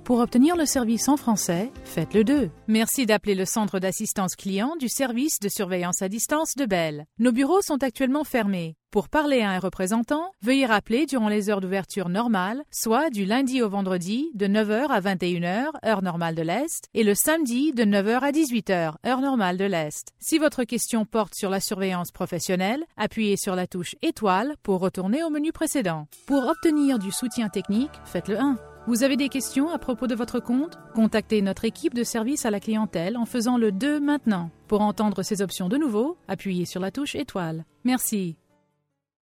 Pour obtenir le service en français, faites le 2. Merci d'appeler le centre d'assistance client du service de surveillance à distance de Bell. Nos bureaux sont actuellement fermés. Pour parler à un représentant, veuillez rappeler durant les heures d'ouverture normales, soit du lundi au vendredi de 9h à 21h, heure normale de l'Est, et le samedi de 9h à 18h, heure normale de l'Est. Si votre question porte sur la surveillance professionnelle, appuyez sur la touche étoile pour retourner au menu précédent. Pour obtenir du soutien technique, faites le 1. Vous avez des questions à propos de votre compte? Contactez notre équipe de service à la clientèle en faisant le 2 maintenant. Pour entendre ces options de nouveau, appuyez sur la touche étoile. Merci.